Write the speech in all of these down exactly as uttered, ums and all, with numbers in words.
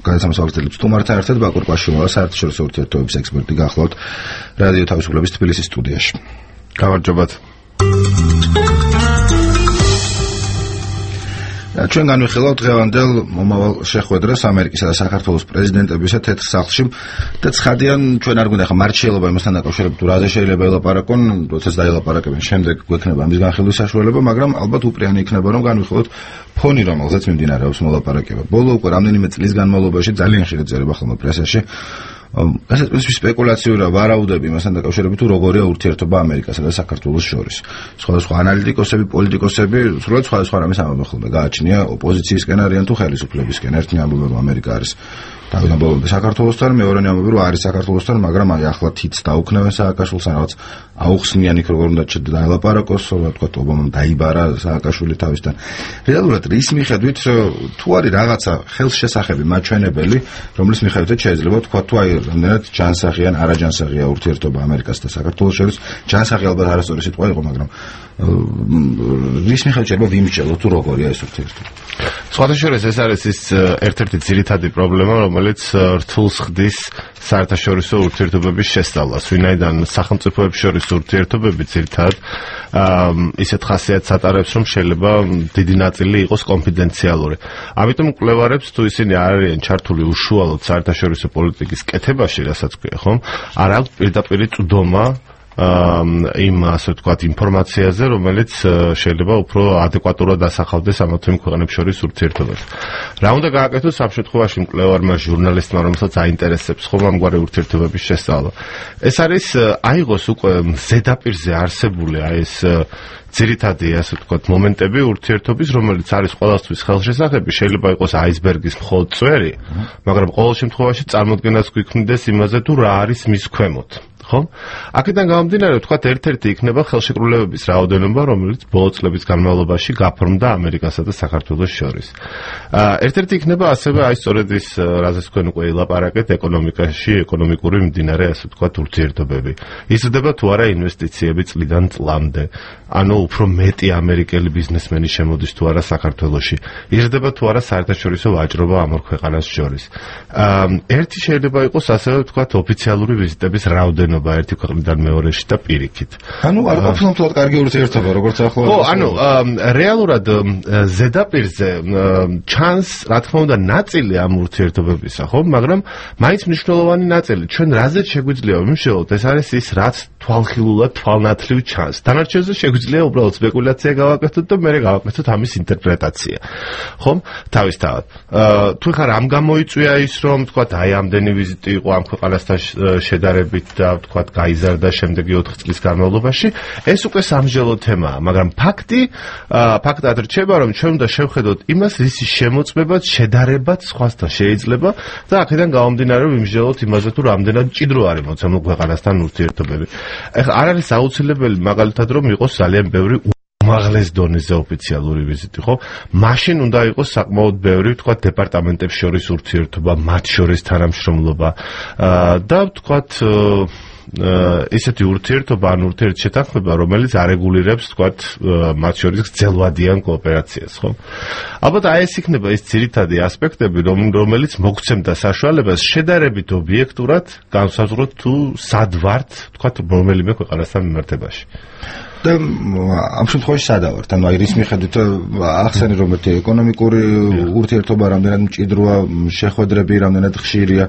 გადაცემას აგრძელებს სტუმართან ერთად ბაკურ კვაშიოვა, საერთაშორისო ურთიერთობების ექსპერტი გახლავთ რადიო თავისუფლების თბილისის სტუდიაში. გამარჯობათ. ჩვენ განვიხილავთ დღევანდელ მომავალ შეხვედრას ამერიკისა და საქართველოს პრეზიდენტებისა თეთრ სახლში და ცხადიან ჩვენ არ გვინდა ხა მარჩიელობა იმასთან დაკავშირებით თუ რაზე შეიძლება ელაპარაკონ, როდესაც დაელაპარაკებენ შემდეგ გვექნება ამის განხილვის საშუალება, მაგრამ ალბათ უპრიანი იქნება რომ განვიხილოთ ფონი, რომელზეც მიმდინარეობს მოლაპარაკება. ბოლო უკვე რამდენიმე წლის განმავლობაში ძალიან ხშირად წერება ხოლმე პრესაში ასეთ პრინციპის სპეკულაციურა ვარაუდები იმასთან დაკავშირებით თუ როგორია ურთიერთობა ამერიკასა და საქართველოს შორის. სხვადასხვა ანალიტიკოსები, პოლიტიკოსები სრულად სხვადასხვა რამეს ამბობენ ხოლმე. გააჩნია ოპოზიციისკენ არიან თუ ხელისუფლებისკენ. ერთნი ამბობენ რომ ამერიკა არის თავიდან ბოლომდე საქართველოსთან, მეორენი ამბობენ რომ არის საქართველოსთან, მაგრამ აი ახლა თიც დაუქნევენ სააკაშვილს, რაღაც აუხსნიან იქ როგორ უნდა დაელაპარაკოს, რა თქვა ობამამ დაიბარა სააკაშვილი თავისთან. რეალურად რის მიხედვით თუ არის რაღაცა ხელშესახები მაჩვენებელი, რომლის მიხედვითაც შეიძლება თქვა თუ აი რამდენად ჯანსაღი ან არაჯანსაღია ურთიერთობა ამერიკასა და საქართველოს შორის, ჯანსაღი ალბათ არასწორი სიტყვა იყო, მაგრამ რის მიხედვით შეიძლება ვიმსჯელოთ თუ როგორია ეს ურთიერთობა. სხვადასხვა ეს არის ის ერთ-ერთი ძირითადი პრობლემა, რომელიც რთულს ხდის საერთაშორისო ურთიერთობების შესწავლას. ვინაიდან სახელმწიფოებს შორის ურთიერთობები ძირითადად ისეთ ხასიათს ატარებს, რომ შეიძლება დიდი ნაწილი იყოს კონფიდენციალური. ამიტომ მკვლევარებს თუ ისინი არ არიან ჩართული უშუალოდ საერთაშორისო პოლიტიკის კეთებაში, რასაც ქვია, ხომ? არ აქვს პირდაპირ წვდომა იმ ასე ვთქვათ ინფორმაციაზე, რომელიც შეიძლება უფრო ადეკვატურად ასახავდეს ამ თემ ქვეყნებს შორის ურთიერთობებს. რა უნდა გააკეთოს ამ შემთხვევაში მკვლევარმა ჟურნალისტმა, რომელსაც აინტერესებს ხომ ამგვარი ურთიერთობების შესწავლა. ეს არის აიღოს უკვე ზედაპირზე არსებული აი ეს ძირითადი ასე ვთქვათ მომენტები ურთიერთობის, რომელიც არის ყოველთვის ხელშესახები, შეიძლება იყოს აისბერგის მხოლოდ წვერი, მაგრამ ყოველ შემთხვევაში წარმოდგენას გვიქმნიდეს იმაზე თუ რა არის მის ქვემოთ. ხო? აქედან გამომდინარე, ვთქვათ, ერთ-ერთი იქნება ხელშეკრულებების რაოდენობა, რომელიც ბოლო წლების განმავლობაში გაფორმდა ამერიკასა და საქართველოს შორის. ერთ-ერთი იქნება ასევე აი სწორედ ის, რაზეც თქვენ უკვე ელაპარაკეთ, ეკონომიკაში, ეკონომიკური მიმდინარე, ასე ვთქვათ, ურთიერთობები. იზრდება თუ არა ინვესტიციები წლიდან წლამდე, ანუ უფრო მეტი ამერიკელი ბიზნესმენი შემოდის თუ არა საქართველოში. იზრდება თუ არა საერთაშორისო ვაჭრობა ამ ორ ქვეყანას შორის. ერთი შეიძლება იყოს ასევე ვთქვათ, ოფიციალური ვიზიტების რაოდენობა ერთი ქვეყნიდან მეორეში და პირიქით. ანუ არ ყოფილა მთლად კარგი ურთიერთობა, როგორც ახლა. ხო, ანუ რეალურად ზედაპირზე ჩანს, რა თქმა უნდა, ნაწილი ამ ურთიერთობებისა, ხო, მაგრამ მაინც მნიშვნელოვანი ნაწილი. ჩვენ რაზეც შეგვიძლია ვიმუშაოთ, ეს არის ის, რაც თვალხილულად, თვალნათლივ ჩანს. დანარჩენზე შეგვიძლია უბრალოდ სპეკულაცია გავაკეთოთ და მერე გავაკეთოთ ამის ინტერპრეტაცია. ხომ? თავისთავად. თუ ხარ ამ გამოიწვია ის, რომ თქვათ, აი ამდენი ვიზიტი იყო ამ ქვეყანასთან შედარებით და თქვათ გაიზარდა შემდეგი ოთხ წლის განმავლობაში, ეს უკვე სამსჯელო თემაა, მაგრამ ფაქტი, ფაქტად რჩება, რომ ჩვენ უნდა შევხედოთ იმას, რის შემოწმებაც, შედარებაც სხვასთან შეიძლება და აქედან გამომდინარე ვიმსჯელოთ იმაზე, თუ რამდენად მჭიდრო არის მოცემულ ქვეყანასთან ურთიერთობები. ეხლა არ არის აუცილებელი მაგალითად, რომ იყოს ძალიან ბევრი უმაღლეს დონეზე ოფიციალური ვიზიტი, ხო? მაშინ უნდა იყოს საკმაოდ ბევრი, ვთქვათ, დეპარტამენტებს შორის ურთიერთობა, მათ შორის თანამშრომლობა და ვთქვათ ისეთი ურთიერთობა, ან ურთიერთშეთანხმება, რომელიც არეგულირებს, ვთქვათ, მათ შორის გრძელვადიან კოოპერაციას, ხო? ალბათ აი ეს იქნება ის ძირითადი ასპექტები, რომელიც მოგცემდა საშუალებას შედარებით ობიექტურად განსაზღვროთ თუ სად ვართ, ვთქვათ, რომელიმე ქვეყანასთან მიმართებაში. და ამ შემთხვევაში სადავართ, ანუ აი რის მიხედვით ახსენი რომ ერთი ეკონომიკური ურთიერთობა რამდენად მჭიდროა, შეხვედრები რამდენად ხშირია.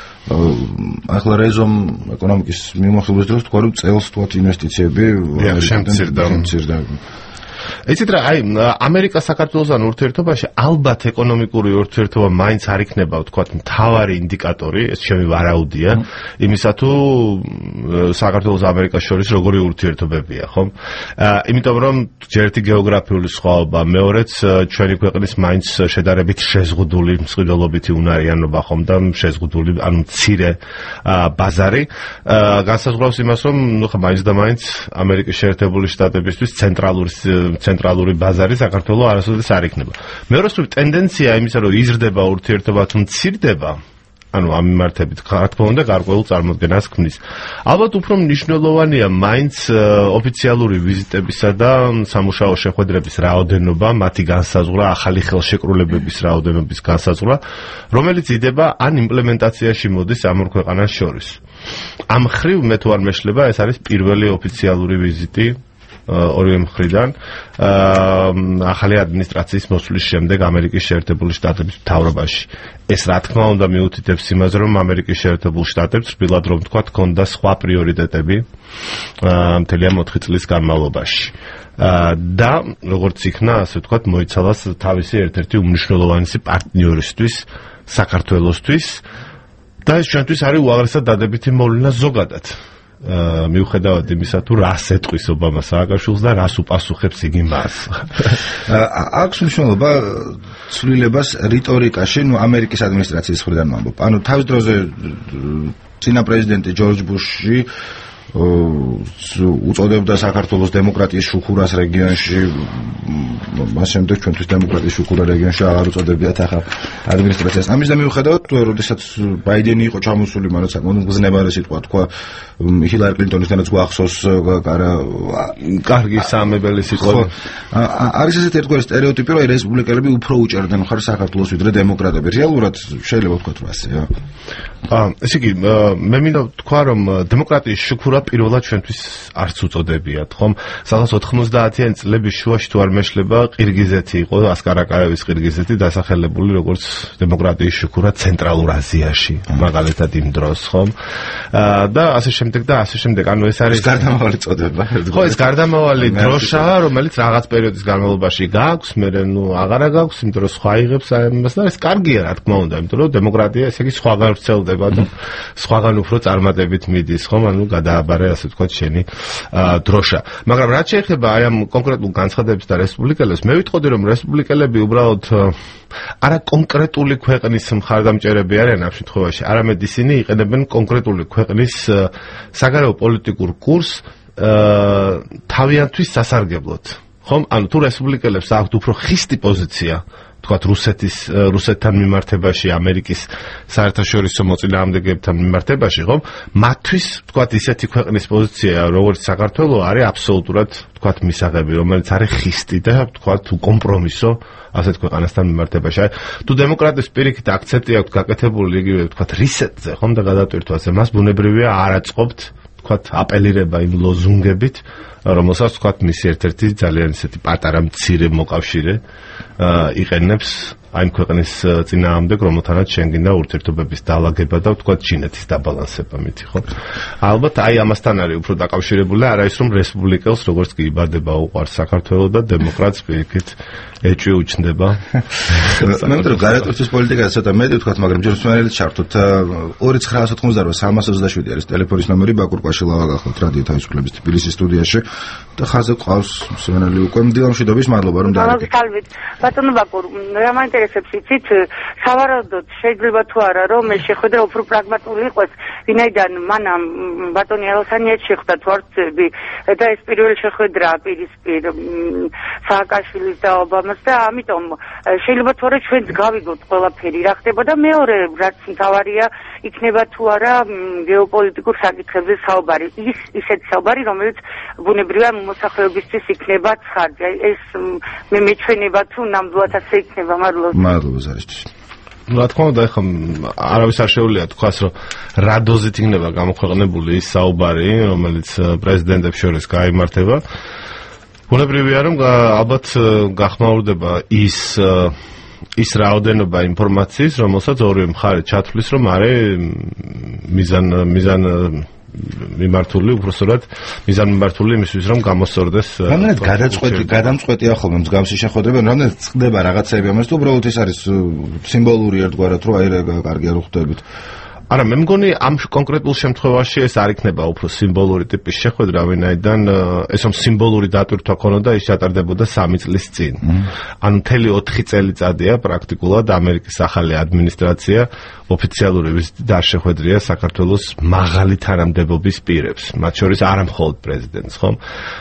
ახლა რეზომ ეკონომიკის მიმოხილვის დროს თქვა რომ წელს თქვათ ინვესტიციები შემცირდა. იცით რა, აი ამერიკა-საქართველოსთან ურთიერთობაში ალბათ ეკონომიკური ურთიერთობა მაინც არ იქნება, ვთქვათ, მთავარი ინდიკატორი, ეს ჩემი ვარაუდია, იმისა თუ საქართველოს ამერიკას შორის როგორი ურთიერთობებია, ხო? იმიტომ რომ ერთი გეოგრაფიული სხვაობა, მეორეც ჩვენი ქვეყნის მაინც შედარებით შეზღუდული მსყიდველობითი უნარიანობა, ხომ და შეზღუდული, ანუ მცირე ბაზარი, განსაზღვრავს იმას, რომ ნუ ხა მაინც და მაინც ამერიკის შეერთებული შტატებისთვის ცენტრალური ცენტრალური ბაზარი საქართველოს არასოდეს არ იქნება. მეორე ტენდენცია იმისა, რომ იზრდება ურთიერთობა თუ მცირდება, ანუ ამ მიმართებით რა თქმა უნდა გარკვეულ წარმოდგენას ქმნის. ალბათ უფრო მნიშვნელოვანია მაინც ოფიციალური ვიზიტებისა და სამუშაო შეხვედრების რაოდენობა, მათი განსაზღვრა, ახალი ხელშეკრულებების რაოდენობის განსაზღვრა, რომელიც იდება ან იმპლემენტაციაში მოდის ამ ორ ქვეყანას შორის. ამ მხრივ მე თუ არ მეშლება, ეს არის პირველი ოფიციალური ვიზიტი ორივე მხრიდან ახალი ადმინისტრაციის მოსვლის შემდეგ ამერიკის შეერთებული შტატების მთავრობაში. ეს რა თქმა უნდა მიუთითებს იმაზე, რომ ამერიკის შეერთებულ შტატებს რბილად რომ თქვა, ჰქონდა სხვა პრიორიტეტები მთელი ამ ოთხი წლის განმავლობაში. და როგორც იქნა, ასე ვთქვათ, მოიცალას თავისი ერთ-ერთი უმნიშვნელოვანესი პარტნიორისთვის, საქართველოსთვის და ეს ჩვენთვის არის უაღრესად დადებითი მოვლენა ზოგადად. მიუხედავად იმისა, თუ რას ეტყვის ობამა სააკაშვილს და რას უპასუხებს იგი მას. აქვს მნიშვნელობა ცვლილებას რიტორიკაში, ნუ ამერიკის ადმინისტრაციის მხრიდან ვამბობ. ანუ თავის დროზე წინა პრეზიდენტი ჯორჯ ბუში უწოდებდა საქართველოს დემოკრატიის შუქურას რეგიონში, მას შემდეგ ჩვენთვის დემოკრატიის შუქურა რეგიონში აღარ უწოდებიათ ახალ ადმინისტრაციას. ამის და მიუხედავად, როდესაც ბაიდენი იყო ჩამოსული, მაგრამ საკმაოდ მგზნებარე სიტყვა თქვა ჰილარი კლინტონისთანაც გვახსოვს, კარგი საამებელი სიტყვა. არის ესეთი ერთგვარი სტერეოტიპი, რომ რესპუბლიკელები უფრო უჭერდნენ მხარს საქართველოს ვიდრე დემოკრატები. რეალურად შეიძლება ვთქვათ, რომ ასეა. ესე იგი, მე მინდა ვთქვა, რომ დემოკრატიის შუქურა პირველად ჩვენთვის არც უწოდებიათ, ხომ? სადღაც ოთხმოცდაათიანი წლების შუაში თუ არ მეშლება, ყირგიზეთი იყო, ასკარაკაევის ყირგიზეთი დასახელებული როგორც დემოკრატიის შუქურა ცენტრალურ აზიაში, მაგალითად იმ დროს, ხომ? და ასე შემდეგ და ასე შემდეგ. ანუ ეს არის გარდამავალი წოდება. ხო, ეს გარდამავალი დროშაა, რომელიც რაღაც პერიოდის განმავლობაში გააქვს, მერე ნუ აღარა გააქვს, იმიტომ რომ სხვა იღებს ამას და ეს კარგია, რა თქმა უნდა, იმიტომ რომ დემოკრატია ესე იგი სხვაგან ვრცელდება და სხვაგან უფრო წარმატებით მიდის, ხომ? ანუ გადააბარე, ასე ვთქვათ, შენი დროშა. მაგრამ რაც შეეხება აი ამ კონკრეტულ განცხადებს და რესპუბლიკელებს, მე ვიტყოდი, რომ რესპუბლიკელები უბრალოდ არა კონკრეტული ქვეყნის მხარდამჭერები არიან ამ შემთხვევაში, არამედ ისინი იყენებენ კონკრეტული ქვეყნის საგარეო პოლიტიკურ კურსს თავიანთვის სასარგებლოდ. ხომ? ანუ თუ რესპუბლიკელებს აქვთ უფრო ხისტი პოზიცია, თქვათ რუსეთის რუსეთთან მიმართებაში, ამერიკის საერთაშორისო მოწინააღმდეგეებთან მიმართებაში, ხომ? მათთვის, თქვათ, ისეთი ქვეყნის პოზიცია, როგორც საქართველო, არის აბსოლუტურად, თქვათ, მისაღები, რომელიც არის ხისტი და, თქვათ, კომპრომისო ასეთ ქვეყანასთან მიმართებაში. თუ დემოკრატიის პირიქით აქცენტი აქვს გაკეთებული იგივე, თქვათ, რისეტზე, ხომ და გადატვირთვაზე, მას ბუნებრივია არ აწყობთ, თქვათ, აპელირება იმ ლოზუნგებით, რომელსაც, თქვათ, მისი ერთ-ერთი ძალიან ისეთი პატარა მცირე მოკავშირე იყენებს აი ქვეყნის წინააღმდეგ, რომელთანაც შენგინდა ურთიერთობების დაალაგება და ვთქვათ ჩინეთის დაბალანსება მითი, ხო? ალბათ აი ამასთან არის უფრო დაკავშირებული, არა ის რომ რესპუბლიკელს როგორც კი იბადება უყვარს საქართველო და დემოკრატს პირიქით ეჭვი უჩნდება. მე მგონი რომ გარეტვისთვის პოლიტიკა ცოტა მეტი ვთქვათ, მაგრამ ჯერ მსმენელით ჩართოთ. ორი ცხრაასი ოცდაოთხმოცდაოთხ სამას ოცდაშვიდი არის ტელეფონის ნომერი, ბაკურ კვაშილავა გახლავთ რადიო თავისუფლების თბილისის სტუდიაში და ხაზზე ყავს მსმენელი უკვე. მდიამშვიდობის მადლობა რომ დაარქით. ბატონო ბაკურ, რა მაინტერესებს იცით, სავარაუდოდ შეიძლება თუ არა რომ ეს შეხვედრა უფრო პრაგმატული იყოს, ვინაიდან მანამ ბატონი ალხანიაძე შეხვდა თვარცები და ეს პირველი შეხვედრა პირისპირ სააკაშვილის და ობამას და ამიტომ შეიძლება თუ არა ჩვენც გავიგოთ ყველაფერი რა ხდებოდა. მეორე რაც მთავარია იქნება თუ არა გეოპოლიტიკურ საკითხებზე საუბარი, ის ისეთი საუბარი, რომელიც ბუნებრივია მოსახლეობისთვის იქნება ცხადია. ეს მე მეჩვენება თუ ნამდვილად ასე იქნება. მადლობა. მადლობა ზარისთვის. რა თქმა უნდა, ეხლა არავის არ შეუძლია თქვას, რომ რა დოზით იქნება გამოქვეყნებული ის საუბარი, რომელიც პრეზიდენტებს შორის გაიმართება. ბუნებრივია, რომ ალბათ გახმაურდება ის ის რაოდენობა ინფორმაციის, რომელსაც ორივე მხარე ჩათვლის, რომ არის მიზან მიზან მიმართული, უბრალოდ მიზან მიმართული იმისთვის, რომ გამოსწორდეს. რამდენად გადაწყვეტი, გადამწყვეტია ხოლმე მსგავსი შეხვედრება, რამდენად წყდება რაღაცები ამას, თუ უბრალოდ ეს არის სიმბოლური ერთგვარად, რომ აი რა კარგია რო ხვდებით. არა, მე მგონი ამ კონკრეტულ შემთხვევაში ეს არ იქნება უფრო სიმბოლური ტიპის შეხვედრა, ვინაიდან ეს რომ სიმბოლური დატვირთვა ქონოდა, ის ჩატარდებოდა სამი წლის წინ. ანუ მთელი ოთხი წელიწადია პრაქტიკულად ამერიკის ახალი ადმინისტრაცია ოფიციალური ვიზიტით არ შეხვედრია საქართველოს მაღალი თანამდებობის პირებს, მათ შორის არა მხოლოდ პრეზიდენტს, ხომ?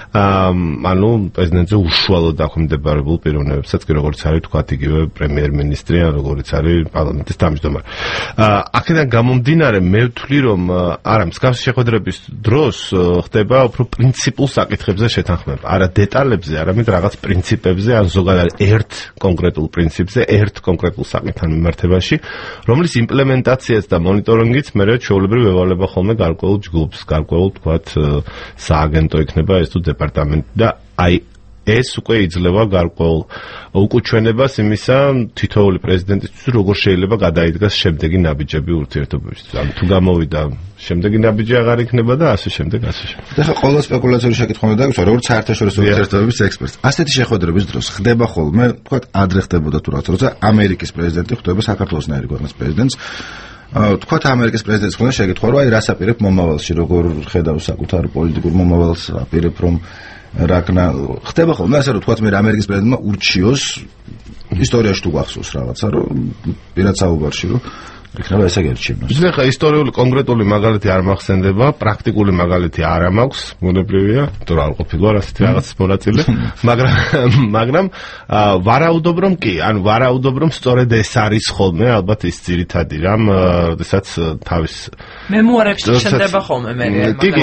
ანუ პრეზიდენტზე უშუალოდ დაქვემდებარებულ პიროვნებებსაც, როგორც არის თქვათ იგივე პრემიერ-მინისტრი, როგორც არის პარლამენტის თავმჯდომარე. აქედან გამომდინარე, მე ვთვლი, რომ არა მსგავსი შეხვედრების დროს ხდება უფრო პრინციპულ საკითხებზე შეთანხმება, არა დეტალებზე, არამედ რაღაც პრინციპებზე, ან ზოგადად ერთ კონკრეტულ პრინციპზე, ერთ კონკრეტულ საკითხთან მიმართებაში, რომლის იმპლემენტაციაც და მონიტორინგიც მე ჩვეულებრივ ევალება ხოლმე გარკვეულ ჯგუფს, გარკვეულ თქვათ სააგენტო იქნება ეს თუ დეპარტამენტი და აი ეს უკვე იძლევა გარკვეულ უკუჩვენებას იმისა თითოეული პრეზიდენტისთვის როგორ შეიძლება გადაიდგას შემდეგი ნაბიჯები ურთიერთობებში. ანუ თუ გამოვიდა შემდეგი ნაბიჯი აღარ იქნება და ასე შემდეგ, ასე შემდეგ. ეხლა ყველა სპეკულაციური შეკითხვა უნდა დაგვიწყო, როგორც საერთაშორისო ურთიერთობების ექსპერტს. ასეთი შეხვედრების დროს ხდება ხოლმე, თქვათ, ადრე ხდებოდა თუ რაღაც, როცა ამერიკის პრეზიდენტი ხვდება საქართველოსნაირი ქვეყნის პრეზიდენტს. თქვათ ამერიკის პრეზიდენტს ხონდა შეკითხვა, რომ აი რას აპირებ მომავალში, როგორ ხედავს საკუთარ პოლიტიკურ მომავალს, აპირებ რომ რაკნა ხდება ხოლმე ასე რომ თქვათ მე ამერიკის პრეზიდენტმა ურჩიოს ისტორიაში თუ გახსოვს რაღაცა რომ პირად საუბარში რომ იქნება ესე გერჩივნოს. ისე ხა ისტორიული კონკრეტული მაგალითი არ მახსენდება, პრაქტიკული მაგალითი არ მაქვს, მონებრივია, თუ რა ყოფილა ასეთი რაღაც მონაწილე, მაგრამ მაგრამ ვარაუდობ რომ კი, ანუ ვარაუდობ რომ სწორედ ეს არის ხოლმე ალბათ ის ძირითადი რამ, როდესაც თავის მემუარებში შენდება ხოლმე მე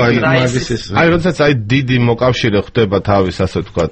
აი როდესაც აი დიდი მოკავშირე ხდება თავის ასე ვთქვათ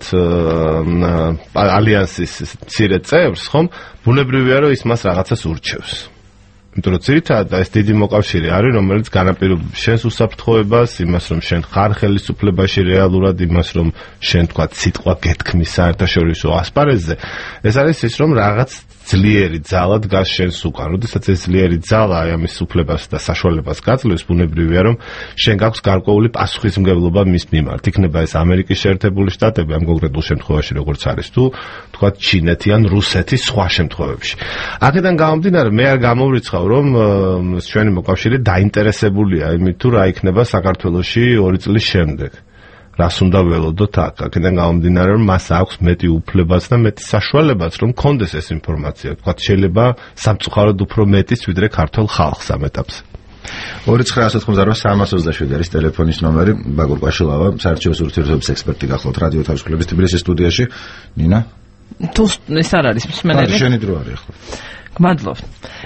ალიანსის მცირე წევრს, ხომ? ბუნებრივია რომ ის მას რაღაცას ურჩევს. იმიტომ რომ ძირითადად ეს დიდი მოკავშირე არის, რომელიც განაპირობებს შენს უსაფრთხოებას, იმას რომ შენ ხარ ხელისუფლებაში რეალურად, იმას რომ შენ თქვა სიტყვა გეთქმის საერთაშორისო ასპარეზზე. ეს არის ის რომ რაღაც ძლიერი ძალა დგას შენს უკან. როდესაც ეს ძლიერი ძალა აი ამის უფლებას და საშუალებას გაძლევს, ბუნებრივია რომ შენ გაქვს გარკვეული პასუხისმგებლობა მის მიმართ. იქნება ეს ამერიკის შეერთებული შტატები ამ კონკრეტულ შემთხვევაში, როგორც არის თუ თქვა ჩინეთი ან რუსეთი სხვა შემთხვევებში. აქედან გამომდინარე, მე არ გამოვრიცხავ რომ ჩვენი მოკავშირე დაინტერესებულია იმით თუ რა იქნება საქართველოში ორი წლის შემდეგ. რას უნდა ველოდოთ აქ. აქედან გამომდინარე რომ მას აქვს მეტი უფლებაც და მეტი საშუალებაც რომ კონდეს ეს ინფორმაცია. თქვათ შეიძლება სამწუხაროდ უფრო მეტიც ვიდრე ქართულ ხალხს ამ ეტაპზე. ორი ცხრა ათი ოთხმოცდაოთხ სამას ოცდაშვიდი არის ტელეფონის ნომერი. ბაგურ კვაშილავა, საერთაშორისო ურთიერთობების ექსპერტი გახლავთ რადიო თავისუფლების თბილისის სტუდიაში. ნინა? თუ ეს არ არის მსმენელი? არა, შენი დრო არის ახლა. გმადლობთ.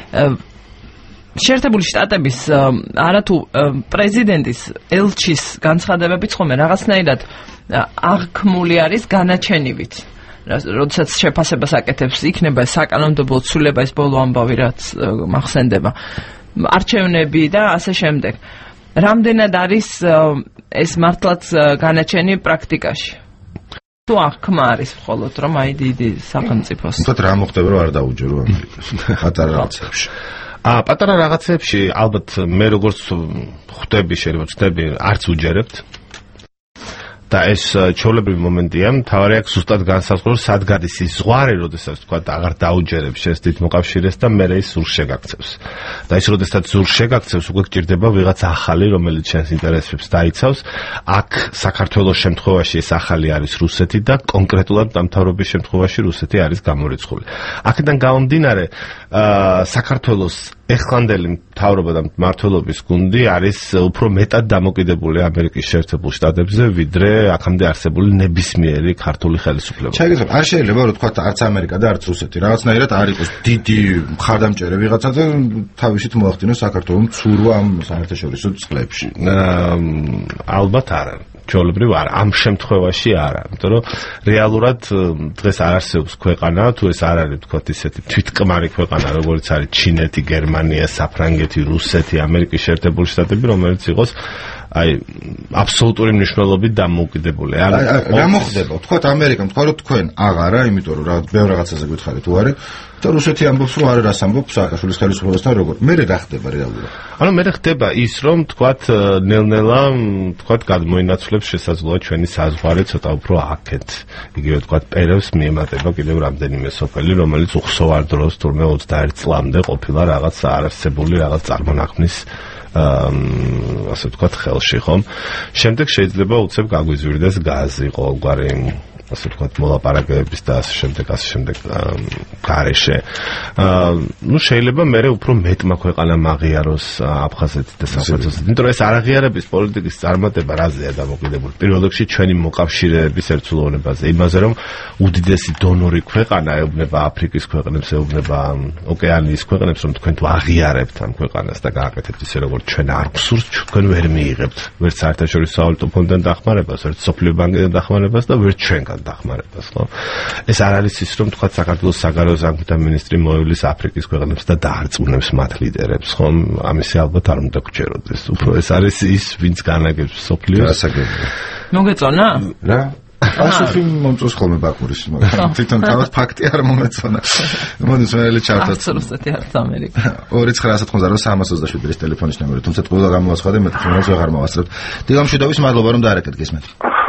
შეერთებული შტატების არათუ პრეზიდენტის ელჩის განცხადებებიც ხომ რაღაცნაირად აღქმული არის განაჩენივით. როდესაც შეფასებას აკეთებს, იქნება საკანონმდებლო ცვლილება, ეს ბოლო ამბავი რაც მახსენდება. არჩევნები და ასე შემდეგ. რამდენად არის ეს მართლაც განაჩენი პრაქტიკაში? თუ აღქმა არის მხოლოდ რომ აი დიდი სახელმწიფოს. თქო რა მოხდება რომ არ დაუჯერო ამერიკას. პატარა რაღაცებში. ა პატარა რაღაცებში ალბათ მე როგორც ხვდები შეიძლება ვწდები არც უჯერებთ და ეს ჩვეულებრივი მომენტია, მთავარი აქ ზუსტად განსაზღვროს სად გადის ის ზღვარი, როდესაც თქვა აღარ დაუჯერებს შენს დიდ მოკავშირეს და მერე ის სურს შეგაქცევს. და ის როდესაც სურს შეგაქცევს, უკვე გჭირდება ვიღაც ახალი, რომელიც შენს ინტერესებს დაიცავს. აქ საქართველოს შემთხვევაში ეს ახალი არის რუსეთი და კონკრეტულად დამთავრების შემთხვევაში რუსეთი არის გამორიცხული. აქედან გამომდინარე, საქართველოს ეხლანდელი მთავრობა და მმართველობის გუნდი არის უფრო მეტად დამოკიდებული ამერიკის შეერთებულ შტატებზე, ვიდრე აქამდე არსებული ნებისმიერი ქართული ხელისუფლება. ჩაიგდო, არ შეიძლება რომ თქვა არც ამერიკა და არც რუსეთი რაღაცნაირად არ იყოს დიდი მხარდამჭერე ვიღაცა და თავისით მოახდინოს საქართველოს ცურვა ამ საერთაშორისო წყლებში. ალბათ არა. ჩვეულებრივ არა, ამ შემთხვევაში არა, იმიტომ რომ რეალურად დღეს არ არსებობს ქვეყანა, თუ ეს არ არის თქვა ისეთი თვითკმარი ქვეყანა, როგორც არის ჩინეთი, გერმანია, საფრანგეთი, რუსეთი, ამერიკის შეერთებული შტატები, რომელიც იყოს აი აბსოლუტური მნიშვნელობით დამოუკიდებელი. რა მოხდება? თქვათ ამერიკამ თქვა რომ თქვენ აღარა, იმიტომ რომ რაღაც ბევრ რაღაცაზე გითხარით თუ არა, და რუსეთი ამბობს, რომ არა რას ამბობს სააკაშვილის ხელისუფლებასთან როგორ. მე რა ხდება რეალურად? ანუ მე ხდება ის, რომ თქვათ ნელ-ნელა თქვათ გადმოინაცვლებს შესაძლოა ჩვენი საზღვარი ცოტა უფრო აქეთ. იგივე თქვათ პერევს მიემატება კიდევ რამდენიმე სოფელი, რომელიც უხსოვარ დროს თურმე ოცდაერთ წლამდე ყოფილა რაღაც არარსებული რაღაც წარმონაქმნის აა ასე ვთქვათ ხელში, ხომ? შემდეგ შეიძლება უცებ გაგვიზვირდეს გაზი, ყოველგვარი ასე ვთქვათ მოლაპარაკებების და ასე შემდეგ, ასე შემდეგ გარეშე. აა ნუ შეიძლება მე უფრო მეტმა ქვეყანამ აღიაროს აფხაზეთი და საფრანგეთი. იმიტომ რომ ეს არაღიარების პოლიტიკის წარმატება რაზეა დამოკიდებული? პირველ რიგში ჩვენი მოკავშირეების ერთსულოვნებაზე, იმაზე რომ უდიდესი დონორი ქვეყანა ეუბნება აფრიკის ქვეყნებს, ეუბნება ოკეანიის ქვეყნებს, რომ თქვენ თუ აღიარებთ ამ ქვეყანას და გააკეთებთ ისე როგორც ჩვენ არ გსურს, თქვენ ვერ მიიღებთ ვერც საერთაშორისო სავალუტო ფონდიდან დახმარებას, ვერც სოფლიო ბანკიდან დახმარებას და ვერც ჩვენგან დახმარებას, ხო? ეს არ არის ის, რომ თქვა საქართველოს საგარეო საქმეთა მინისტრი მოევლის აფრიკის ქვეყნებს და დაარწმუნებს მათ ლიდერებს, ხო? ამისი ალბათ არ უნდა გჯეროდეს. უფრო ეს არის ის, ვინც განაგებს სოფლიოს გასაგებია. მოგეწონა? რა? ასეთი მომწონს ხოლმე ბაკურის, მაგრამ თვითონ თავად ფაქტი არ მომეწონა. მოდი მე ჩავთვალე. არც რუსეთი, არც ამერიკა. ორი ცხრა ათოთხმოცდაოთხ სამას ოცდაშვიდი ის ტელეფონის ნომერი, თუმცა ყველა გამოვაცხადე მე თვითონაც ვეღარ მოვასწრებთ. დილამშვიდობის მადლობა რომ დაარეკეთ გისმენთ.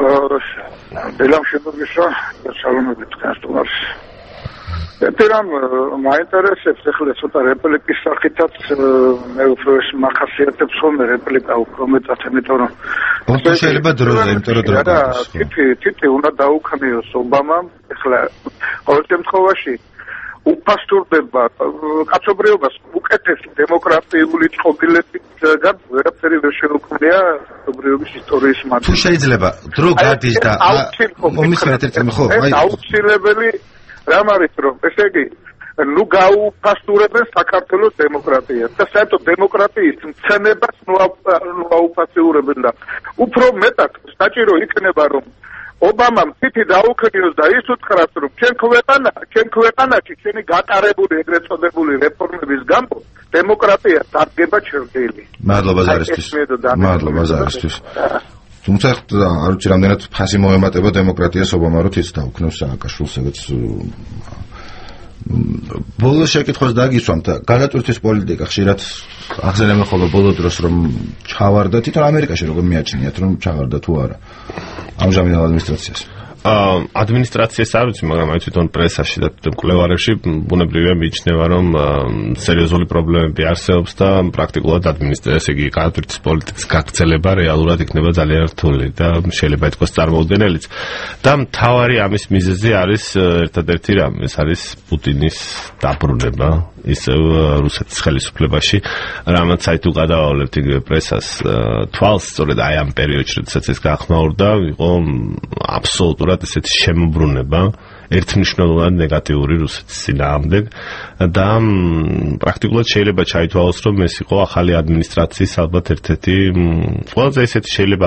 დილამშვიდობისა და სალამები თქვენს. ეტერამ მაინტერესებს ახლა ცოტა რეპლიკის სახითაც მე უფრო ეს მახასიათებს ხოლმე რეპლიკა უფრო მეტად, იმიტომ რომ ოღონდ შეიძლება დროზე, იმიტომ რომ დროზე. თითი თითი უნდა დაუქმნიოს ობამამ, ახლა ყოველ შემთხვევაში უფასტურდება კაცობრიობას უკეთესი დემოკრატიული წყობილებით გან ვერაფერი ვერ შეუქმნია კაცობრიობის ისტორიის მატჩი. თუ შეიძლება დრო გადის და ომის მეტერწემი ხო? აი აუცილებელი რამ არის რომ ესე იგი ნუ გაუფასტურებენ საქართველოს დემოკრატიას და საერთოდ დემოკრატიის მცემებას ნუ აუფასტურებენ და უფრო მეტად საჭირო იქნება რომ ობამამ თითი დაუქმნიოს და ის უთხრას რომ ჩვენ ქვეყანა, ჩვენ ქვეყანაში ჩვენი გატარებული ეგრეთ წოდებული რეფორმების გამო დემოკრატია დადგება ჩრდილი. მადლობა ზარისთვის. მადლობა ზარისთვის. თუმცა არ ვიცი რამდენად ფასი მოემატება დემოკრატიას ობამა რო თიც დაუქმნავს სააკაშვილს, ეგეც ბოლო შეკითხვას დაგისვამთ. გადატვირთვის პოლიტიკა ხშირად აღზევნა ხოლმე ბოლო დროს რომ ჩავარდა, თვითონ ამერიკაში როგორ მიაჩნიათ რომ ჩავარდა თუ არა ამჟამინდელ ადმინისტრაციას? ადმინისტრაციას არ ვიცი, მაგრამ აი თვითონ პრესაში და მკვლევარებში ბუნებრივია მიიჩნევა, რომ სერიოზული პრობლემები არსებობს და პრაქტიკულად ადმინისტრაციას იგი გადატვირთვის პოლიტიკის გაგრძელება რეალურად იქნება ძალიან რთული და შეიძლება ითქვას წარმოუდგენელიც. და მთავარი ამის მიზეზი არის ერთადერთი რამ, ეს არის პუტინის დაბრუნება ისევ რუსეთის ხელისუფლებაში, რამაც აი თუ გადავავლებთ იგივე პრესას თვალს, სწორედ აი ამ პერიოდში, როდესაც ეს გახმაურდა, იყო აბსოლუტურად ესეთი შემოbrunება, ერთმნიშვნელოვნად ნეგატიური რუსეთის წინააღმდეგ და პრაქტიკულად შეიძლება ჩაითვალოს, რომ ეს იყო ახალი ადმინისტრაციის ალბათ ერთ-ერთი ყველაზე ესეთი შეიძლება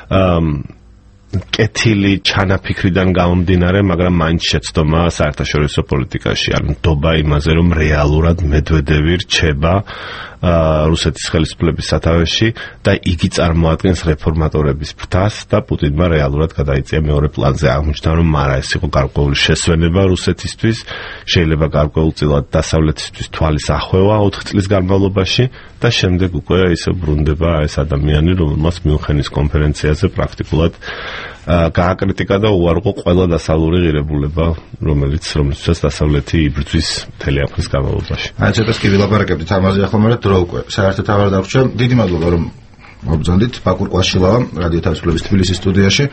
კეთილი ჩანაფიქრიდან გამომდინარე, მაგრამ მაინც შეცდომა საერთაშორისო პოლიტიკაში, არ ნდობა იმაზე, რომ რეალურად მედვედევი რჩება რუსეთის ხელისუფლების სათავეში და იგი წარმოადგენს რეფორმატორების ფრთას და პუტინმა რეალურად გადაიწია მეორე პლანზე. აღმოჩნდა, რომ მარა ეს იყო გარკვეული შესვენება რუსეთისთვის, შეიძლება გარკვეულწილად დასავლეთისთვის თვალის ახვევა ოთხ წლის განმავლობაში და შემდეგ უკვე ისე ბრუნდება ეს ადამიანი, რომელმაც მიუნხენის კონფერენციაზე პრაქტიკულად გააკრიტიკა და უარყო ყველა დასავლური ღირებულება, რომელიც რომელიცაც დასავლეთი იბრძვის მთელი აფრის განმავლობაში. აი ცოტას კი ვილაპარაკებდით ამაზე ახლა, მაგრამ დრო უკვე საერთოდ აღარ დავრჩა. დიდი მადლობა რომ მოგბრძანდით. ბაკურ კვაშილავა, რადიო თავისუფლების თბილისის სტუდიაში.